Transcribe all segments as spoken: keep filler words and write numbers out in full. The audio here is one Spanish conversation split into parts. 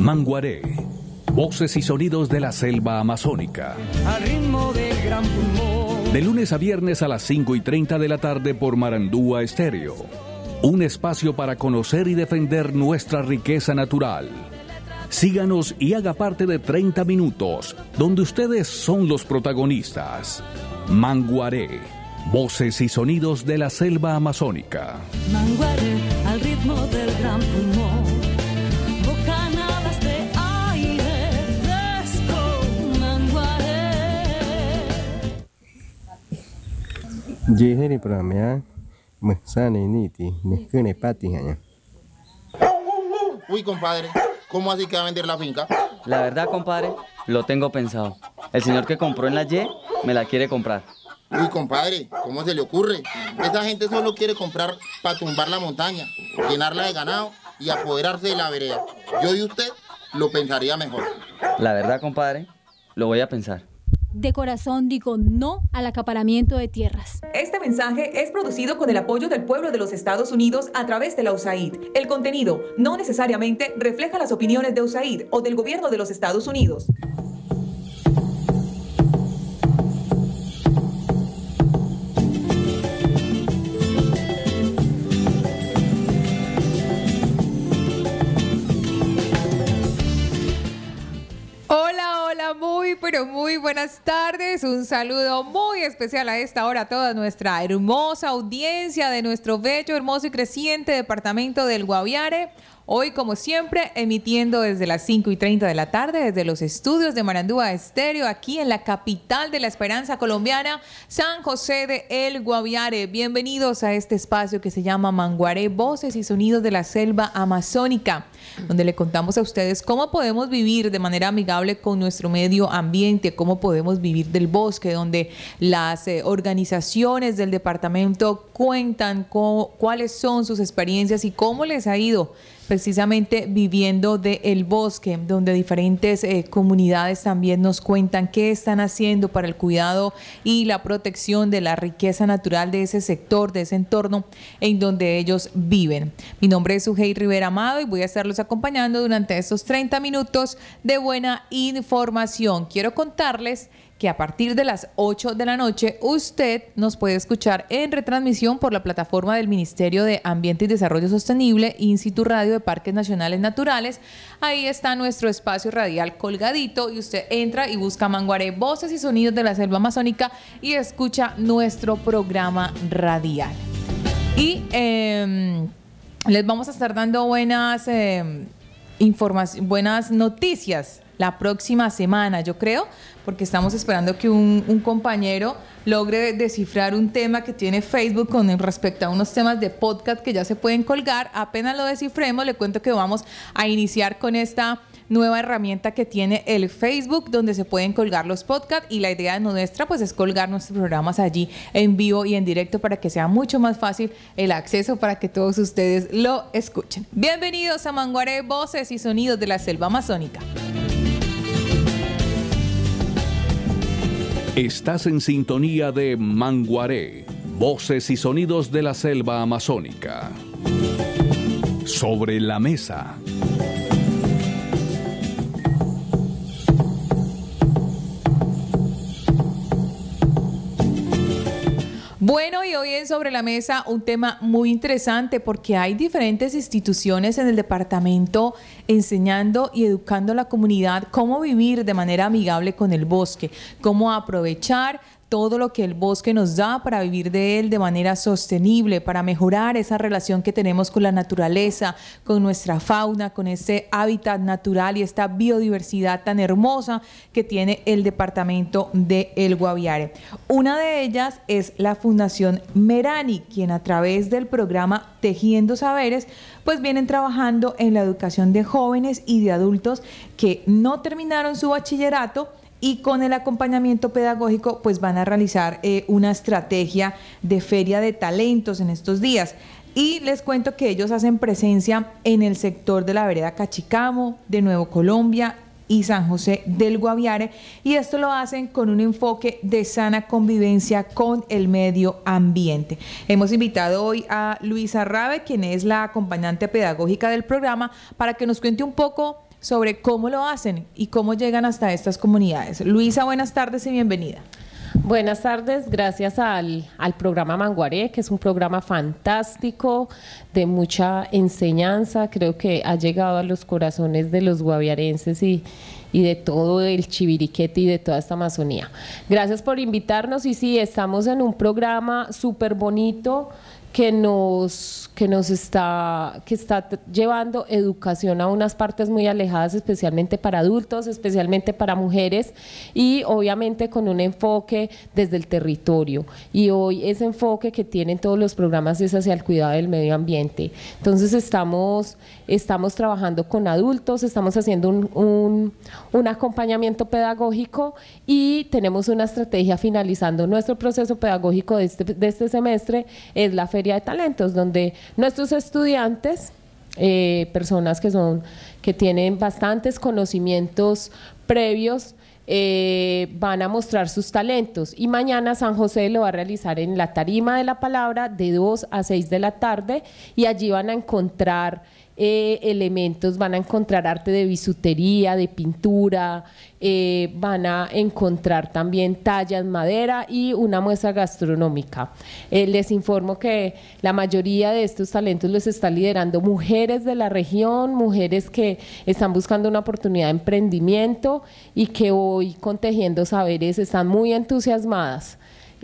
Manguaré, voces y sonidos de la selva amazónica. Al ritmo del gran pulmón. De lunes a viernes a las cinco y treinta de la tarde por Marandúa Estéreo. Un espacio para conocer y defender nuestra riqueza natural. Síganos y haga parte de treinta minutos, donde ustedes son los protagonistas. Manguaré, voces y sonidos de la selva amazónica. Manguaré, al ritmo del gran pulmón. Bocanadas de aire fresco. Manguaré. Jeheri pramea, mesane niti, nesquene pati hanya. Uy, compadre, ¿cómo así que va a vender la finca? La verdad, compadre, lo tengo pensado. El señor que compró en la Y me la quiere comprar. Uy, compadre, ¿cómo se le ocurre? Esa gente solo quiere comprar para tumbar la montaña, llenarla de ganado y apoderarse de la vereda. Yo y usted lo pensaría mejor. La verdad, compadre, lo voy a pensar. De corazón digo no al acaparamiento de tierras. Este mensaje es producido con el apoyo del pueblo de los Estados Unidos a través de la U S A I D. El contenido no necesariamente refleja las opiniones de U S A I D o del gobierno de los Estados Unidos. Muy, pero muy buenas tardes. Un saludo muy especial a esta hora a toda nuestra hermosa audiencia de nuestro bello, hermoso y creciente departamento del Guaviare. Hoy, como siempre, emitiendo desde las cinco y treinta de la tarde, desde los estudios de Marandúa Estéreo, aquí en la capital de la esperanza colombiana, San José de El Guaviare. Bienvenidos a este espacio que se llama Manguaré, voces y sonidos de la selva amazónica, donde le contamos a ustedes cómo podemos vivir de manera amigable con nuestro medio ambiente, cómo podemos vivir del bosque, donde las eh, organizaciones del departamento cuentan con cuáles son sus experiencias y cómo les ha ido precisamente viviendo del bosque, donde diferentes eh, comunidades también nos cuentan qué están haciendo para el cuidado y la protección de la riqueza natural de ese sector, de ese entorno en donde ellos viven. Mi nombre es Ujei Rivera Amado y voy a estarlos acompañando durante estos treinta minutos de buena información. Quiero contarles que a partir de las ocho de la noche usted nos puede escuchar en retransmisión por la plataforma del Ministerio de Ambiente y Desarrollo Sostenible, Instituto Radio de Parques Nacionales Naturales. Ahí está nuestro espacio radial colgadito y usted entra y busca Manguaré, voces y sonidos de la selva amazónica y escucha nuestro programa radial. Y eh, les vamos a estar dando buenas, eh, información, buenas noticias la próxima semana, yo creo, porque estamos esperando que un, un compañero logre descifrar un tema que tiene Facebook con respecto a unos temas de podcast que ya se pueden colgar. Apenas lo descifremos, le cuento que vamos a iniciar con esta nueva herramienta que tiene el Facebook, donde se pueden colgar los podcasts, y la idea nuestra pues es colgar nuestros programas allí en vivo y en directo para que sea mucho más fácil el acceso para que todos ustedes lo escuchen. Bienvenidos a Manguaré, voces y sonidos de la selva amazónica. Estás en sintonía de Manguaré, voces y sonidos de la selva amazónica. Sobre la mesa. Bueno, y hoy en Sobre la Mesa un tema muy interesante porque hay diferentes instituciones en el departamento enseñando y educando a la comunidad cómo vivir de manera amigable con el bosque, cómo aprovechar todo lo que el bosque nos da para vivir de él de manera sostenible, para mejorar esa relación que tenemos con la naturaleza, con nuestra fauna, con ese hábitat natural y esta biodiversidad tan hermosa que tiene el departamento de El Guaviare. Una de ellas es la Fundación Merani, quien a través del programa Tejiendo Saberes, pues vienen trabajando en la educación de jóvenes y de adultos que no terminaron su bachillerato, y con el acompañamiento pedagógico pues van a realizar eh, una estrategia de feria de talentos en estos días. Y les cuento que ellos hacen presencia en el sector de la vereda Cachicamo, de Nuevo Colombia y San José del Guaviare, y esto lo hacen con un enfoque de sana convivencia con el medio ambiente. Hemos invitado hoy a Luisa Rabe, quien es la acompañante pedagógica del programa, para que nos cuente un poco sobre cómo lo hacen y cómo llegan hasta estas comunidades. Luisa, buenas tardes y bienvenida. Buenas tardes, gracias al, al programa Manguaré, que es un programa fantástico, de mucha enseñanza, creo que ha llegado a los corazones de los guaviarenses y, y de todo el Chiviriquete y de toda esta Amazonía. Gracias por invitarnos y sí, estamos en un programa súper bonito que nos, que nos está, que está llevando educación a unas partes muy alejadas, especialmente para adultos, especialmente para mujeres y obviamente con un enfoque desde el territorio. Y hoy ese enfoque que tienen todos los programas es hacia el cuidado del medio ambiente. Entonces estamos, estamos trabajando con adultos, estamos haciendo un, un, un acompañamiento pedagógico y tenemos una estrategia finalizando nuestro proceso pedagógico de este, de este semestre, es la Feria de Talentos, donde nuestros estudiantes, eh, personas que son, que tienen bastantes conocimientos previos, eh, van a mostrar sus talentos y mañana San José lo va a realizar en la Tarima de la Palabra de dos a seis de la tarde y allí van a encontrar Eh, elementos, van a encontrar arte de bisutería, de pintura, eh, van a encontrar también tallas, madera y una muestra gastronómica. Eh, les informo que la mayoría de estos talentos los está liderando mujeres de la región, mujeres que están buscando una oportunidad de emprendimiento y que hoy con Tejiendo Saberes están muy entusiasmadas.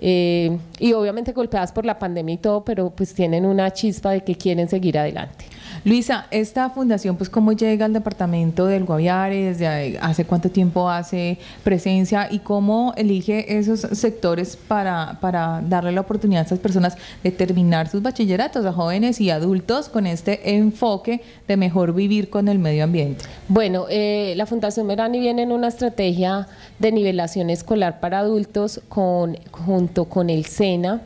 Eh, y obviamente golpeadas por la pandemia y todo, pero pues tienen una chispa de que quieren seguir adelante. Luisa, esta fundación, pues ¿cómo llega al departamento del Guaviare? ¿Desde hace cuánto tiempo hace presencia? ¿Y cómo elige esos sectores para, para darle la oportunidad a estas personas de terminar sus bachilleratos, a jóvenes y adultos, con este enfoque de mejor vivir con el medio ambiente? Bueno, eh, la Fundación Merani viene en una estrategia de nivelación escolar para adultos con, junto con el SENA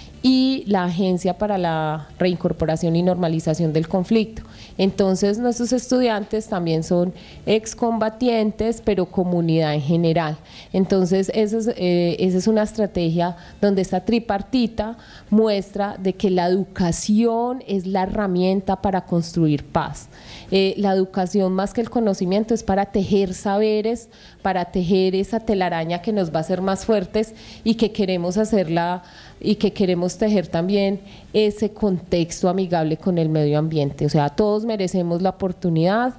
y la Agencia para la Reincorporación y Normalización del Conflicto. Entonces nuestros estudiantes también son excombatientes, pero comunidad en general. Entonces esa es, eh, esa es una estrategia donde esta tripartita muestra de que la educación es la herramienta para construir paz. Eh, la educación más que el conocimiento es para tejer saberes, para tejer esa telaraña que nos va a hacer más fuertes y que queremos hacerla y que queremos tejer también ese contexto amigable con el medio ambiente. O sea, todos merecemos la oportunidad,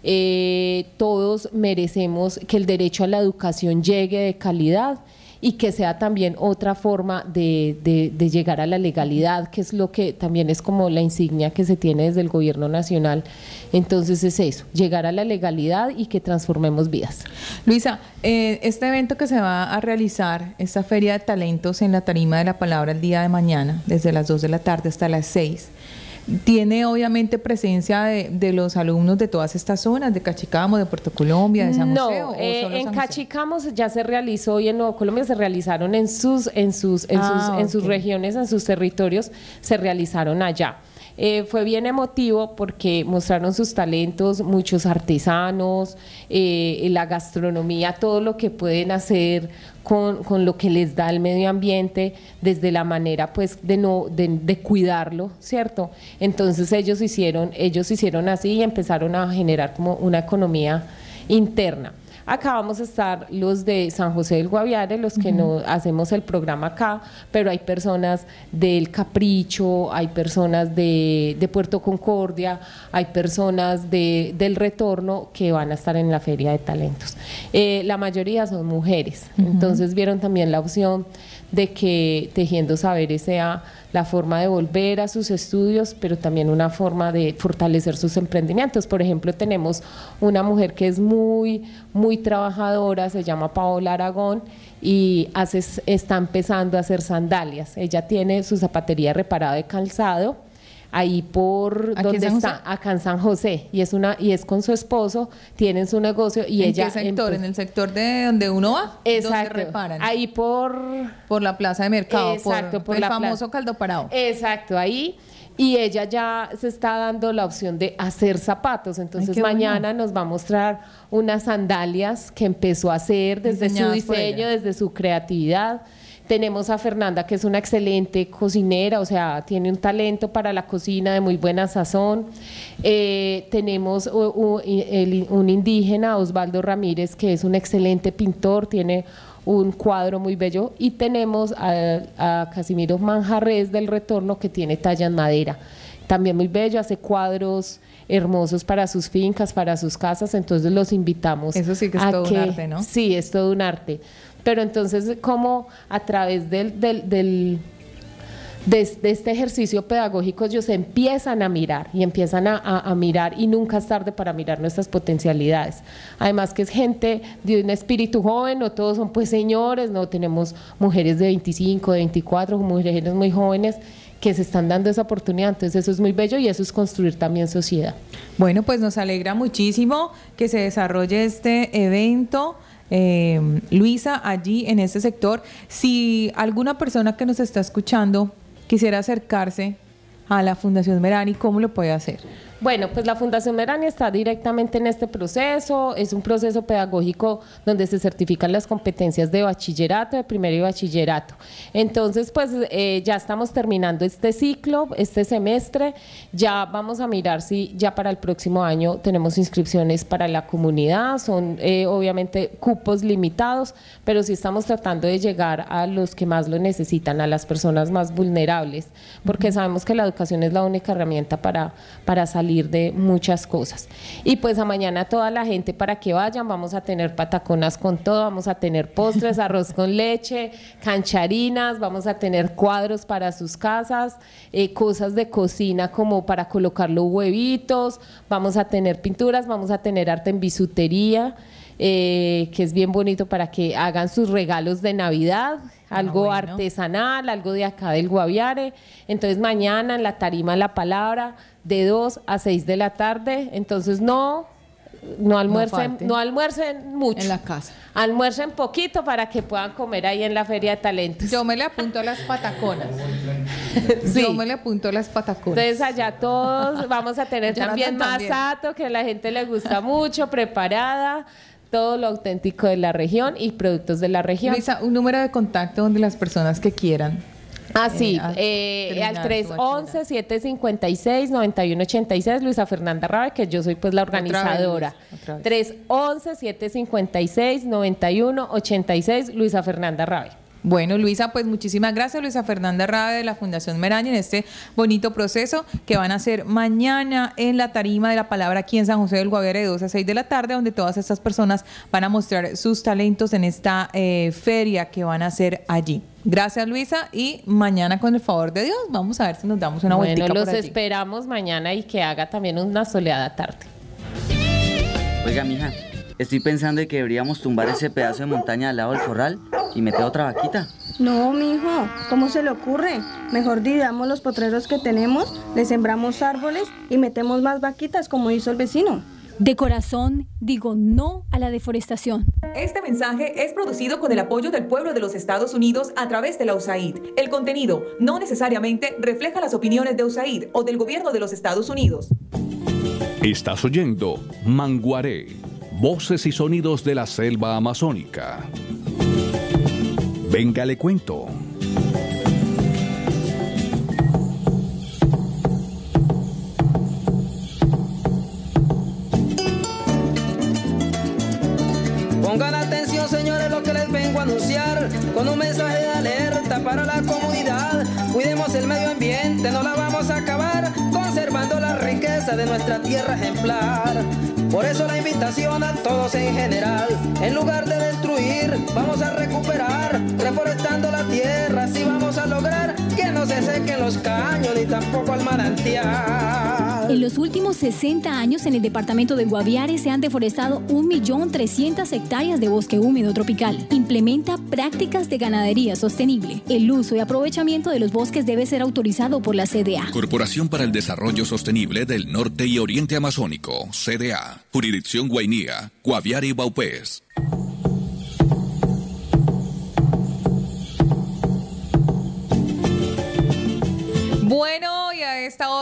eh, todos merecemos que el derecho a la educación llegue de calidad y que sea también otra forma de, de, de llegar a la legalidad, que es lo que también es como la insignia que se tiene desde el gobierno nacional. Entonces es eso, llegar a la legalidad y que transformemos vidas. Luisa, eh, este evento que se va a realizar, esta Feria de Talentos en la Tarima de la Palabra el día de mañana, desde las dos de la tarde hasta las seis, tiene obviamente presencia de, de los alumnos de todas estas zonas, de Cachicamo, de Puerto Colombia, de San José. No, ¿o eh, solo en San José? Cachicamo ya se realizó y en Nuevo Colombia se realizaron en sus, en sus, en Ah, sus, en sus ok. regiones, en sus territorios, se realizaron allá. Eh, fue bien emotivo porque mostraron sus talentos, muchos artesanos, eh, la gastronomía, todo lo que pueden hacer con, con lo que les da el medio ambiente, desde la manera pues de no de, de cuidarlo, ¿cierto? Entonces ellos hicieron, ellos hicieron así y empezaron a generar como una economía interna. Acá vamos a estar los de San José del Guaviare, los que no hacemos el programa acá, pero hay personas del Capricho, hay personas de, de Puerto Concordia, hay personas de, del Retorno que van a estar en la Feria de Talentos. Eh, la mayoría son mujeres, uh-huh. Entonces vieron también la opción de que Tejiendo Saberes sea la forma de volver a sus estudios, pero también una forma de fortalecer sus emprendimientos. Por ejemplo, tenemos una mujer que es muy, muy trabajadora, se llama Paola Aragón, y hace, está empezando a hacer sandalias. Ella tiene su zapatería reparada de calzado, ahí por donde está, acá en San José, y es una y es con su esposo, tienen su negocio y ¿En ella qué sector? empe- ¿En el sector de donde uno va? Exacto. ¿Dónde reparan? Ahí por por la plaza de mercado, Exacto, por, por el la famoso plaza. Caldo Parado. Exacto, ahí. Y ella ya se está dando la opción de hacer zapatos. Entonces Ay, qué mañana bueno. nos va a mostrar unas sandalias que empezó a hacer desde su Diseñadas por diseño, ella. desde su creatividad. Tenemos a Fernanda, que es una excelente cocinera, o sea, tiene un talento para la cocina de muy buena sazón. Eh, tenemos u, u, el, un indígena, Osvaldo Ramírez, que es un excelente pintor, tiene un cuadro muy bello. Y tenemos a, a Casimiro Manjarres del Retorno, que tiene talla en madera, también muy bello, hace cuadros hermosos para sus fincas, para sus casas, entonces los invitamos. Eso sí que es a todo que, un arte, ¿no? Sí, es todo un arte. Pero entonces, como a través del, del, del de, de este ejercicio pedagógico, ellos empiezan a mirar y empiezan a, a, a mirar, y nunca es tarde para mirar nuestras potencialidades. Además que es gente de un espíritu joven, no todos son pues señores, no tenemos mujeres de veinticinco, de veinticuatro, mujeres muy jóvenes que se están dando esa oportunidad, entonces eso es muy bello y eso es construir también sociedad. Bueno, pues nos alegra muchísimo que se desarrolle este evento. Eh, Luisa, allí en este sector, si alguna persona que nos está escuchando quisiera acercarse a la Fundación Merani, ¿cómo lo puede hacer? Bueno, pues la Fundación Merani está directamente en este proceso, es un proceso pedagógico donde se certifican las competencias de bachillerato, de primero y bachillerato. Entonces, pues eh, ya estamos terminando este ciclo, este semestre, ya vamos a mirar si ya para el próximo año tenemos inscripciones para la comunidad, son eh, obviamente cupos limitados, pero sí estamos tratando de llegar a los que más lo necesitan, a las personas más vulnerables, porque sabemos que la educación es la única herramienta para, para salir de muchas cosas. Y pues a mañana toda la gente para que vayan, vamos a tener pataconas con todo, vamos a tener postres, arroz con leche, cancharinas, vamos a tener cuadros para sus casas, eh, cosas de cocina como para colocar los huevitos, vamos a tener pinturas, vamos a tener arte en bisutería, eh, que es bien bonito para que hagan sus regalos de Navidad, algo ah, bueno. artesanal, algo de acá del Guaviare. Entonces mañana en la tarima La Palabra, de dos a seis de la tarde, entonces no, no almuercen, no, no almuercen mucho. En la casa. Almuercen poquito para que puedan comer ahí en la Feria de Talentos. Yo me le apunto a las pataconas. Sí. Yo me le apunto a las pataconas. Entonces allá todos vamos a tener también también. masato, que a la gente le gusta mucho, preparada, todo lo auténtico de la región y productos de la región. Luisa, un número de contacto donde las personas que quieran. Ah, sí, eh, eh, al tres once, siete cincuenta y seis, noventa y uno ochenta y seis, Luisa Fernanda Rabe, que yo soy pues la organizadora. tres once, siete cincuenta y seis, noventa y uno ochenta y seis, Luisa Fernanda Rabe. Bueno, Luisa, pues muchísimas gracias, Luisa Fernanda Rabe de la Fundación Merani, en este bonito proceso que van a hacer mañana en la tarima de La Palabra aquí en San José del Guaviare de dos a seis de la tarde, donde todas estas personas van a mostrar sus talentos en esta eh, feria que van a hacer allí. Gracias, Luisa, y mañana con el favor de Dios vamos a ver si nos damos una vueltica Bueno, los por allí. esperamos mañana y que haga también una soleada tarde. Oiga, mija, estoy pensando en que deberíamos tumbar ese pedazo de montaña al lado del corral y meter otra vaquita. No, mijo, ¿cómo se le ocurre? Mejor dividamos los potreros que tenemos, le sembramos árboles y metemos más vaquitas como hizo el vecino. De corazón, digo no a la deforestación. Este mensaje es producido con el apoyo del pueblo de los Estados Unidos a través de la U S A I D. El contenido no necesariamente refleja las opiniones de U S A I D o del gobierno de los Estados Unidos. Estás oyendo Manguaré, voces y sonidos de la selva amazónica. Venga, le cuento. Pongan atención, señores, lo que les vengo a anunciar, con un mensaje de alerta para la comunidad. Cuidemos el medio ambiente, no la vamos a acabar, conservando la riqueza de nuestra tierra ejemplar. Por eso la invitación a todos en general, en lugar de destruir, vamos a recuperar, reforestando la tierra, así vamos a lograr que no se sequen los caños ni tampoco el manantial. En los últimos sesenta años en el departamento del Guaviare se han deforestado un millón trescientas hectáreas de bosque húmedo tropical. Implementa prácticas de ganadería sostenible. El uso y aprovechamiento de los bosques debe ser autorizado por la C D A. Corporación para el Desarrollo Sostenible del Norte y Oriente Amazónico, C D A. Jurisdicción Guainía, Guaviare y Baupés. Bueno, y a esta hora le damos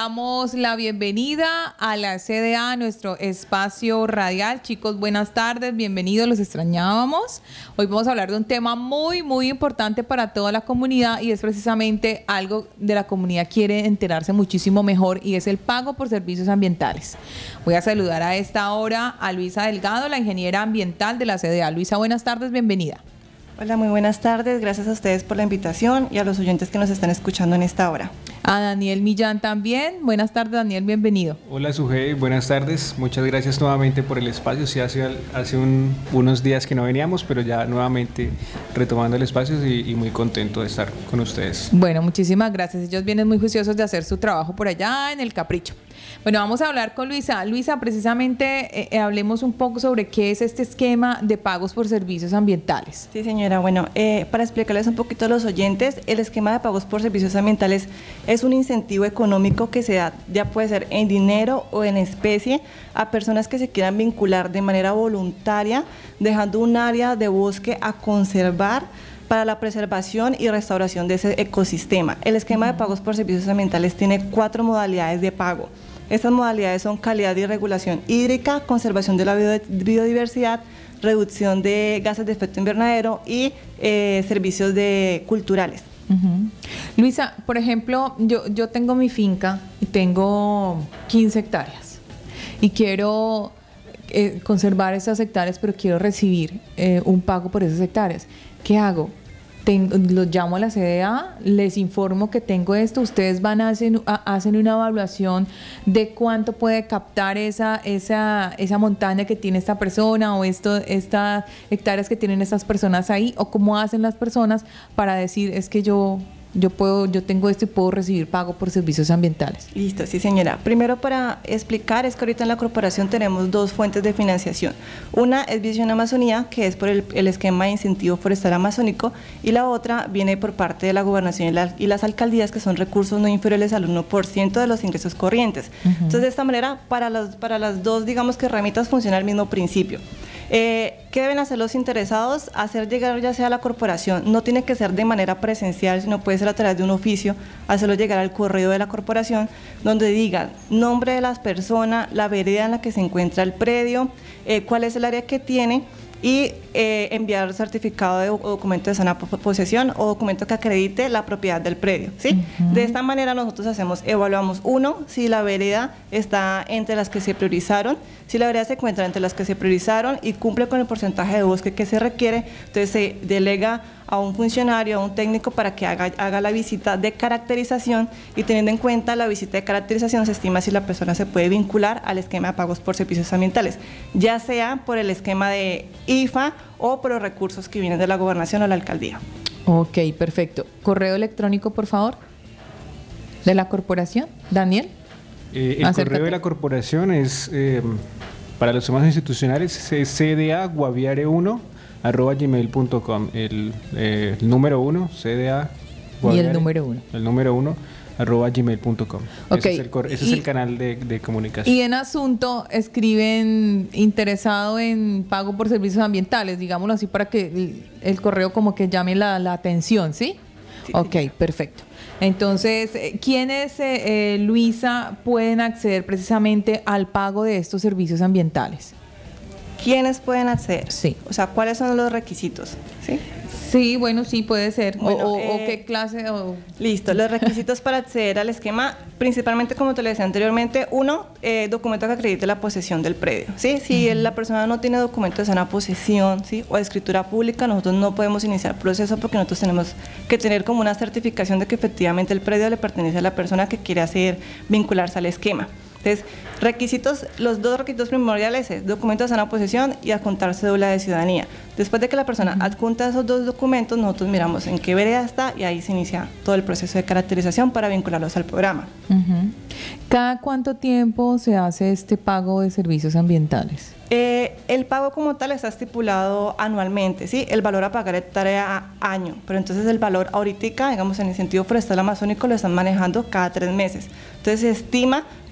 damos la bienvenida a la C D A, nuestro espacio radial. Chicos, buenas tardes, bienvenidos, los extrañábamos. Hoy vamos a hablar de un tema muy, muy importante para toda la comunidad y es precisamente algo de la comunidad quiere enterarse muchísimo mejor y es el pago por servicios ambientales. Voy a saludar a esta hora a Luisa Delgado, la ingeniera ambiental de la C D A. Luisa, buenas tardes, bienvenida. Hola, muy buenas tardes. Gracias a ustedes por la invitación y a los oyentes que nos están escuchando en esta hora. A Daniel Millán también. Buenas tardes, Daniel, bienvenido. Hola, Sujei, buenas tardes. Muchas gracias nuevamente por el espacio. Sí, hace, hace un, unos días que no veníamos, pero ya nuevamente retomando el espacio y, y muy contento de estar con ustedes. Bueno, muchísimas gracias. Ellos vienen muy juiciosos de hacer su trabajo por allá en el Capricho. Bueno, vamos a hablar con Luisa. Luisa, precisamente eh, hablemos un poco sobre qué es este esquema de pagos por servicios ambientales. Sí, señora. Bueno, eh, para explicarles un poquito a los oyentes, el esquema de pagos por servicios ambientales es un incentivo económico que se da, ya puede ser en dinero o en especie, a personas que se quieran vincular de manera voluntaria, dejando un área de bosque a conservar para la preservación y restauración de ese ecosistema. El esquema de pagos por servicios ambientales tiene cuatro modalidades de pago. Estas modalidades son calidad y regulación hídrica, conservación de la biodiversidad, reducción de gases de efecto invernadero y eh, servicios de culturales. Uh-huh. Luisa, por ejemplo, yo, yo tengo mi finca y tengo quince hectáreas y quiero eh, conservar esas hectáreas, pero quiero recibir eh, un pago por esas hectáreas. ¿Qué hago? Tengo, los llamo a la C D A, les informo que tengo esto, ustedes van a hacer, a, hacen una evaluación de cuánto puede captar esa, esa, esa montaña que tiene esta persona o esto, estas hectáreas que tienen estas personas ahí, o cómo hacen las personas para decir es que yo... Yo puedo, yo tengo esto y puedo recibir pago por servicios ambientales. Listo, sí, señora. Primero, para explicar, es que ahorita en la corporación tenemos dos fuentes de financiación. Una es Visión Amazonía, que es por el, el esquema de incentivo forestal amazónico, y la otra viene por parte de la gobernación y, la, y las alcaldías, que son recursos no inferiores al uno por ciento de los ingresos corrientes. Uh-huh. Entonces, de esta manera, para, los, para las dos, digamos que ramitas funciona el mismo principio. Eh, ¿Qué deben hacer los interesados? Hacer llegar ya sea a la corporación, no tiene que ser de manera presencial, sino puede ser a través de un oficio, hacerlo llegar al correo de la corporación, donde digan nombre de las personas, la vereda en la que se encuentra el predio, eh, cuál es el área que tiene, y eh, enviar certificado de, o documento de sana posesión o documento que acredite la propiedad del predio, ¿sí? Uh-huh. De esta manera nosotros hacemos, evaluamos uno, si la vereda está entre las que se priorizaron, si la vereda se encuentra entre las que se priorizaron y cumple con el porcentaje de bosque que se requiere, entonces se delega a un funcionario, a un técnico para que haga, haga la visita de caracterización y teniendo en cuenta la visita de caracterización se estima si la persona se puede vincular al esquema de pagos por servicios ambientales, ya sea por el esquema de I F A o por los recursos que vienen de la gobernación o la alcaldía. Ok, perfecto. Correo electrónico, por favor, de la corporación. Daniel. Eh, el Acércate. Correo de la corporación es, eh, para los temas institucionales, es c d a guaviare uno arroba gmail punto com. El, eh, el número uno, C D A Guaviare, y el número uno. El número uno, arroba gmail punto com. Okay. Ese es el, ese y, es el canal de, de comunicación. Y en asunto escriben interesado en pago por servicios ambientales, digámoslo así, para que el, el correo como que llame la, la atención, ¿sí? Sí, ok, sí. Perfecto. Entonces, ¿quiénes, eh, eh, Luisa, pueden acceder precisamente al pago de estos servicios ambientales? ¿Quiénes pueden acceder? Sí. O sea, ¿cuáles son los requisitos? ¿Sí? Sí, bueno, sí, puede ser. Bueno, o, eh, o qué clase. O... Listo, los requisitos para acceder al esquema, principalmente, como te lo decía anteriormente, uno, eh, documento que acredite la posesión del predio. ¿Sí? Si uh-huh. la persona no tiene documento de sana posesión, ¿sí? o de escritura pública, nosotros no podemos iniciar proceso porque nosotros tenemos que tener como una certificación de que efectivamente el predio le pertenece a la persona que quiere hacer vincularse al esquema. Entonces, requisitos, los dos requisitos primordiales es documento de sana posesión y adjuntar cédula de ciudadanía. Después de que la persona adjunta esos dos documentos, nosotros miramos en qué vereda está y ahí se inicia todo el proceso de caracterización para vincularlos al programa. Uh-huh. ¿Cada cuánto tiempo se hace este pago de servicios ambientales? Eh, el pago como tal está estipulado anualmente, ¿sí? El valor a pagar hectárea a año, pero entonces el valor ahorita, digamos en el sentido forestal amazónico, lo están manejando cada tres meses. Entonces se estima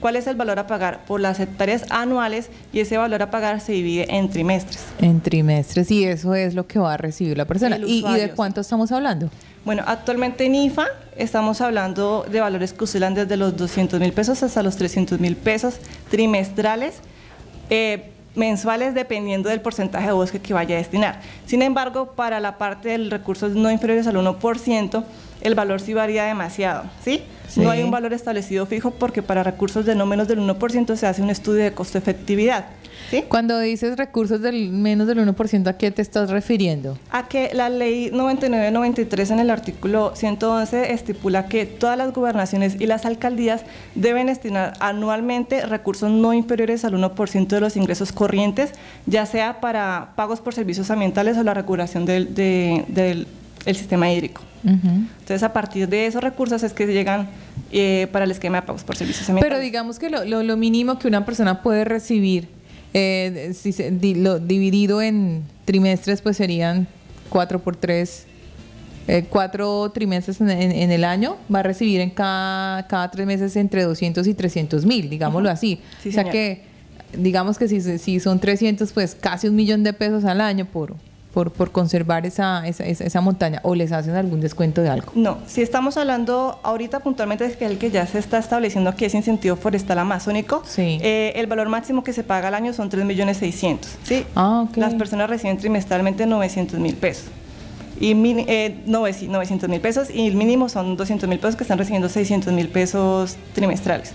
¿Cuál es el valor a pagar? Por las hectáreas anuales, y ese valor a pagar se divide en trimestres. En trimestres, y eso es lo que va a recibir la persona. El ¿Y, ¿Y usuario, de cuánto estamos hablando? Bueno, actualmente en I F A estamos hablando de valores que oscilan desde los doscientos mil pesos hasta los trescientos mil pesos trimestrales, eh, mensuales, dependiendo del porcentaje de bosque que vaya a destinar. Sin embargo, para la parte de recursos no inferiores al uno por ciento, el valor sí varía demasiado, ¿sí? Sí. No hay un valor establecido fijo, porque para recursos de no menos del uno por ciento se hace un estudio de costo-efectividad. ¿Sí? Cuando dices recursos del menos del uno por ciento, ¿a qué te estás refiriendo? A que la ley noventa y nueve noventa y tres en el artículo ciento once estipula que todas las gobernaciones y las alcaldías deben destinar anualmente recursos no inferiores al uno por ciento de los ingresos corrientes, ya sea para pagos por servicios ambientales o la regulación del, de, del el sistema hídrico. Uh-huh. Entonces, a partir de esos recursos es que llegan eh, para el esquema de pagos por servicios ambientales. Pero digamos que lo, lo, lo mínimo que una persona puede recibir, eh, si se, di, lo, dividido en trimestres, pues serían cuatro por tres, eh, cuatro trimestres en, en, en el año, va a recibir en cada, cada tres meses entre doscientos y trescientos mil, digámoslo uh-huh. así. Sí, o sea señor. que, digamos que si, si son trescientos, pues casi un millón de pesos al año por... Por, por conservar esa, esa, esa montaña, o les hacen algún descuento de algo. No, si estamos hablando ahorita puntualmente es que el que ya se está estableciendo que es incentivo forestal amazónico, sí. eh, el valor máximo que se paga al año son tres millones seiscientos mil, ¿sí? Ah, okay. Las personas reciben trimestralmente novecientos mil pesos. Y mini, eh, novecientos mil pesos, y el mínimo son doscientos mil pesos, que están recibiendo seiscientos mil pesos trimestrales.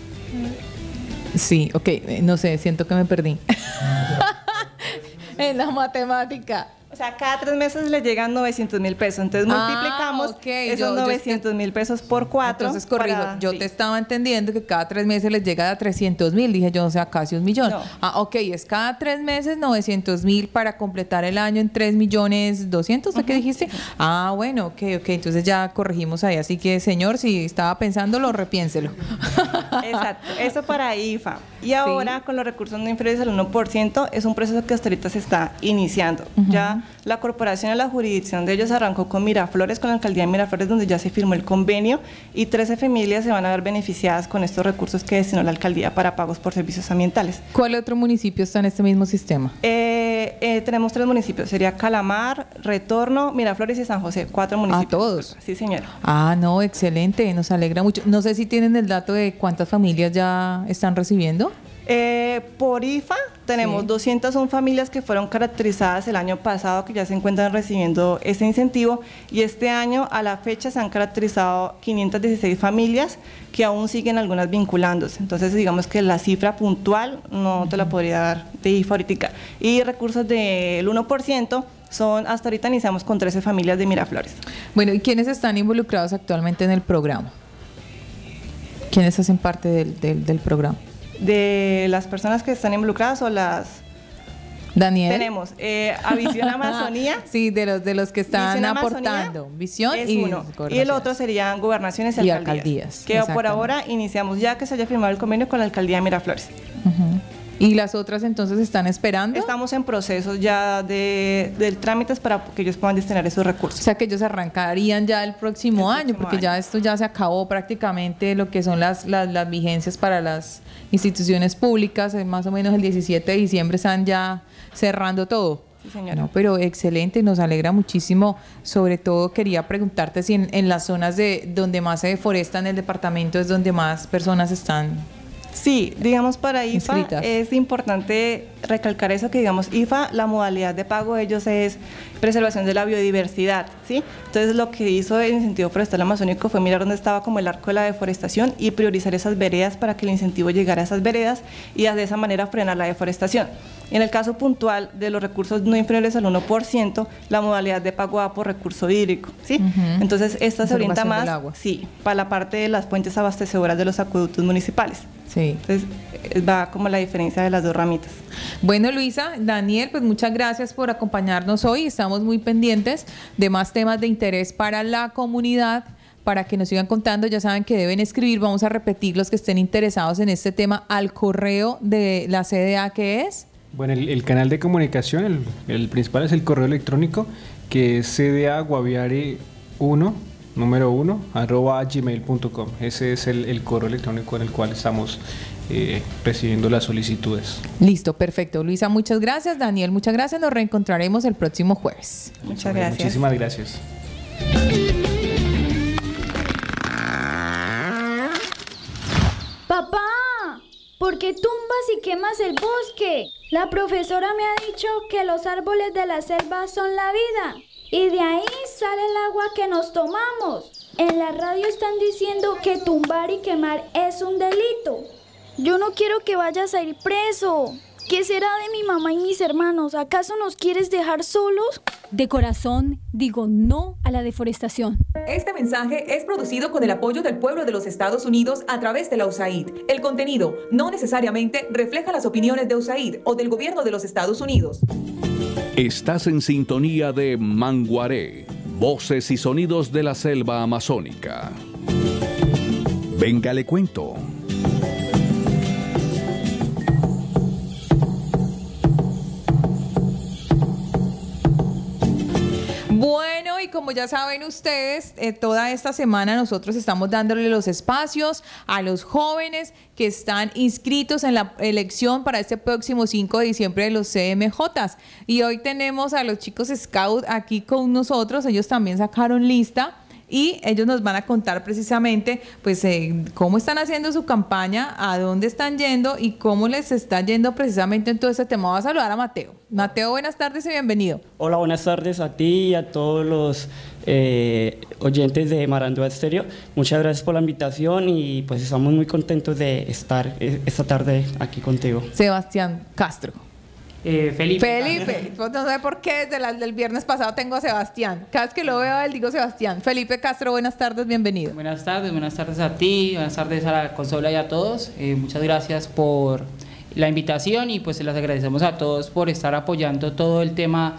Sí, ok, no sé, siento que me perdí. En la matemática. O sea, cada tres meses le llegan novecientos mil pesos. Entonces ah, multiplicamos okay. esos yo, novecientos mil pesos por cuatro. Entonces, corrijo, para, yo sí. te estaba entendiendo que cada tres meses les llega a trescientos mil. Dije yo, o sea, casi un millón. No. Ah, ok, es cada tres meses novecientos mil para completar el año en tres millones doscientos. ¿De uh-huh. qué dijiste? Ah, bueno, ok, ok. Entonces ya corregimos ahí. Así que, señor, si estaba pensándolo, repiénselo. Exacto. Eso para I F A. Y ahora, sí. con los recursos no inferiores al uno por ciento, es un proceso que hasta ahorita se está iniciando. Uh-huh. Ya la corporación, la jurisdicción de ellos arrancó con Miraflores, con la alcaldía de Miraflores, donde ya se firmó el convenio, y trece familias se van a ver beneficiadas con estos recursos que destinó la alcaldía para pagos por servicios ambientales. ¿Cuál otro municipio está en este mismo sistema? Eh, eh, tenemos tres municipios, sería Calamar, Retorno, Miraflores y San José, cuatro municipios. ¿A todos? Sí, señora. Ah, no, excelente, nos alegra mucho. No sé si tienen el dato de cuántas familias ya están recibiendo. Eh, por I F A tenemos sí. doscientas una familias que fueron caracterizadas el año pasado, que ya se encuentran recibiendo este incentivo, y este año a la fecha se han caracterizado quinientas dieciséis familias que aún siguen algunas vinculándose. Entonces digamos que la cifra puntual no te la podría dar de I F A ahorita. Y recursos del uno por ciento son, hasta ahorita iniciamos con trece familias de Miraflores. Bueno, ¿y quiénes están involucrados actualmente en el programa? ¿Quiénes hacen parte del, del, del programa? De las personas que están involucradas o las... Daniel. Tenemos eh, a Visión Amazonía. Sí, de los de los que están Visión aportando. Visión es y uno. Y el otro serían gobernaciones y, y alcaldías. alcaldías que por ahora iniciamos ya que se haya firmado el convenio con la alcaldía de Miraflores. Uh-huh. ¿Y las otras entonces están esperando? Estamos en procesos ya de, de trámites para que ellos puedan destinar esos recursos. O sea que ellos arrancarían ya el próximo el año, próximo porque año. Ya esto ya se acabó prácticamente lo que son las, las, las vigencias para las instituciones públicas, más o menos el diecisiete de diciembre están ya cerrando todo. Sí, señora. No, pero excelente, nos alegra muchísimo. Sobre todo quería preguntarte si en, en las zonas de donde más se deforesta en el departamento es donde más personas están. Sí, digamos para I F A inscritas. Es importante recalcar eso, que digamos I F A, la modalidad de pago de ellos es preservación de la biodiversidad, ¿sí? Entonces lo que hizo el incentivo forestal amazónico fue mirar dónde estaba como el arco de la deforestación y priorizar esas veredas para que el incentivo llegara a esas veredas y de esa manera frenar la deforestación. En el caso puntual de los recursos no inferiores al uno por ciento, la modalidad de pago va por recurso hídrico, ¿sí? Uh-huh. Entonces esta se orienta más, sí, para la parte de las fuentes abastecedoras de los acueductos municipales. Sí. Entonces va como la diferencia de las dos ramitas. Bueno, Luisa, Daniel, pues muchas gracias por acompañarnos hoy. Estamos muy pendientes de más temas de interés para la comunidad, para que nos sigan contando. Ya saben que deben escribir, vamos a repetir los que estén interesados en este tema al correo de la C D A, que es... Bueno, el, el canal de comunicación, el, el principal es el correo electrónico, que es C D A Guaviare uno número uno, arroba gmail punto com. Ese es el, el correo electrónico en el cual estamos eh, recibiendo las solicitudes. Listo, perfecto. Luisa, muchas gracias. Daniel, muchas gracias. Nos reencontraremos el próximo jueves. Muchas gracias. Muchísimas gracias. Papá, ¿por qué tumbas y quemas el bosque? La profesora me ha dicho que los árboles de la selva son la vida y de ahí sale el agua que nos tomamos. En la radio están diciendo que tumbar y quemar es un delito. Yo no quiero que vayas a ir preso. ¿Qué será de mi mamá y mis hermanos? ¿Acaso nos quieres dejar solos? De corazón, digo no a la deforestación. Este mensaje es producido con el apoyo del pueblo de los Estados Unidos a través de la U S A I D. El contenido no necesariamente refleja las opiniones de U S A I D o del gobierno de los Estados Unidos. Estás en sintonía de Manguaré, voces y sonidos de la selva amazónica. Venga, le cuento. Bueno, y como ya saben ustedes, eh, toda esta semana nosotros estamos dándole los espacios a los jóvenes que están inscritos en la elección para este próximo cinco de diciembre de los C M Js. Y hoy tenemos a los chicos Scout aquí con nosotros. Ellos también sacaron lista y ellos nos van a contar precisamente pues eh, cómo están haciendo su campaña, a dónde están yendo y cómo les está yendo precisamente en todo este tema. Voy a saludar a Mateo. Mateo, buenas tardes y bienvenido. Hola, buenas tardes a ti y a todos los eh, oyentes de Marandúa Estéreo. Muchas gracias por la invitación y pues estamos muy contentos de estar esta tarde aquí contigo. Sebastián Castro. Eh, Felipe. Felipe, pues no sé por qué desde la, el viernes pasado tengo a Sebastián. Cada vez que lo veo a él digo Sebastián. Felipe Castro, buenas tardes, bienvenido. Buenas tardes, buenas tardes a ti, buenas tardes a la consola y a todos. Eh, muchas gracias por la invitación y pues les agradecemos a todos por estar apoyando todo el tema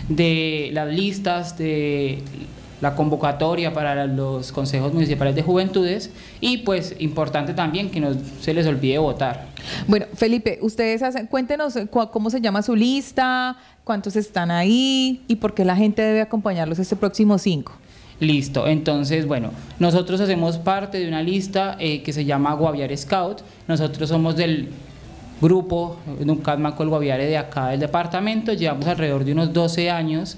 de las listas, de la convocatoria para los consejos municipales de juventudes y pues importante también que no se les olvide votar. Bueno, Felipe, ustedes hacen, cuéntenos cómo se llama su lista, cuántos están ahí y por qué la gente debe acompañarlos este próximo cinco. Listo, entonces, bueno, nosotros hacemos parte de una lista eh, que se llama Guaviare Scout. Nosotros somos del grupo Nuncasma-Col Guaviare de acá del departamento, llevamos alrededor de unos doce años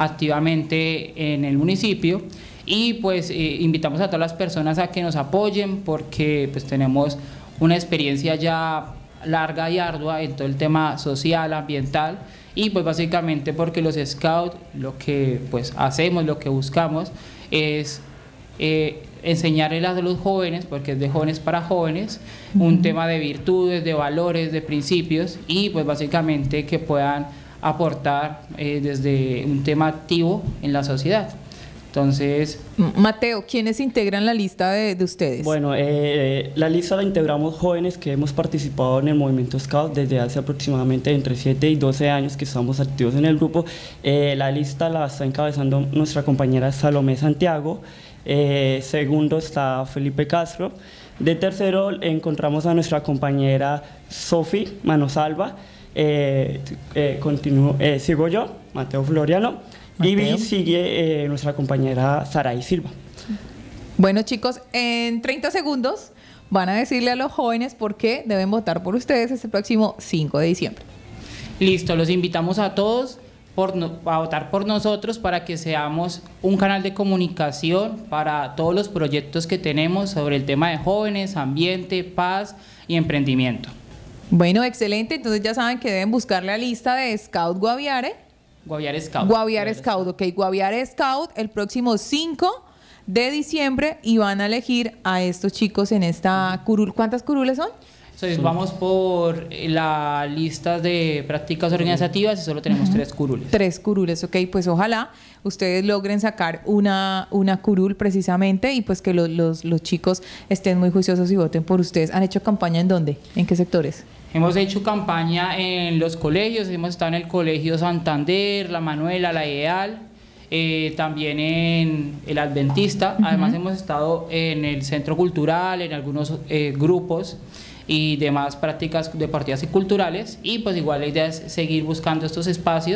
activamente en el municipio y pues eh, invitamos a todas las personas a que nos apoyen porque pues tenemos una experiencia ya larga y ardua en todo el tema social, ambiental y pues básicamente porque los scouts lo que pues hacemos, lo que buscamos es eh, enseñarles a los jóvenes, porque es de jóvenes para jóvenes, uh-huh. un tema de virtudes, de valores, de principios y pues básicamente que puedan aportar eh, desde un tema activo en la sociedad. Entonces, Mateo, ¿quiénes integran la lista de, de ustedes? Bueno, eh, la lista la integramos jóvenes que hemos participado en el movimiento Scout desde hace aproximadamente entre siete y doce años que estamos activos en el grupo. Eh, la lista la está encabezando nuestra compañera Salomé Santiago. Eh, segundo está Felipe Castro. De tercero encontramos a nuestra compañera Sofi Manosalva. Eh, eh, continúo, eh, sigo yo, Mateo Floriano. Mateo. Y sigue eh, nuestra compañera Saray Silva. Bueno, chicos, en treinta segundos van a decirle a los jóvenes por qué deben votar por ustedes este próximo cinco de diciembre. Listo, los invitamos a todos por no, a votar por nosotros para que seamos un canal de comunicación para todos los proyectos que tenemos sobre el tema de jóvenes, ambiente, paz y emprendimiento. Bueno, excelente. Entonces ya saben que deben buscar la lista de Scout Guaviare. Guaviare Scout. Guaviare Scout, ok. Guaviare Scout el próximo cinco de diciembre y van a elegir a estos chicos en esta curul. ¿Cuántas curules son? Entonces vamos por la lista de prácticas organizativas y solo tenemos uh-huh. tres curules. Tres curules, ok. Pues ojalá ustedes logren sacar una, una curul precisamente y pues que los, los, los chicos estén muy juiciosos y voten por ustedes. ¿Han hecho campaña en dónde? ¿En qué sectores? Hemos hecho campaña en los colegios, hemos estado en el Colegio Santander, La Manuela, La Ideal, eh, también en el Adventista, uh-huh. además hemos estado en el Centro Cultural, en algunos eh, grupos y demás prácticas deportivas y culturales y pues igual la idea es seguir buscando estos espacios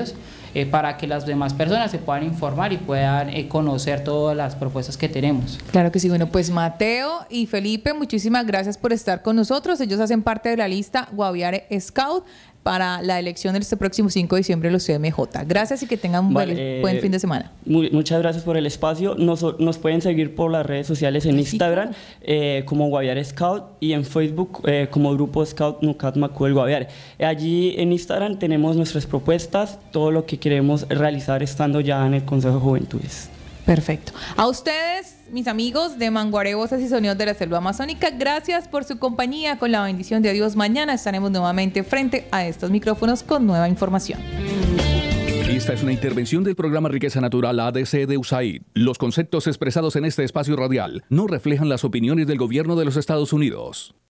eh, para que las demás personas se puedan informar y puedan eh, conocer todas las propuestas que tenemos. Claro que sí. Bueno, pues Mateo y Felipe, muchísimas gracias por estar con nosotros. Ellos hacen parte de la lista Guaviare Scout para la elección del este próximo cinco de diciembre de los C M J. Gracias y que tengan un Vale, buen, eh, buen fin de semana. Muy, muchas gracias por el espacio. Nos, nos pueden seguir por las redes sociales en Instagram eh, como Guaviare Scout y en Facebook eh, como Grupo Scout Nucat Macu del Guaviare. Eh, allí en Instagram tenemos nuestras propuestas, todo lo que queremos realizar estando ya en el Consejo de Juventudes. Perfecto. A ustedes, mis amigos de Manguaré, Voces y Sonidos de la Selva Amazónica, gracias por su compañía. Con la bendición de Dios, mañana estaremos nuevamente frente a estos micrófonos con nueva información. Esta es una intervención del programa Riqueza Natural A D C de U S A I D. Los conceptos expresados en este espacio radial no reflejan las opiniones del gobierno de los Estados Unidos.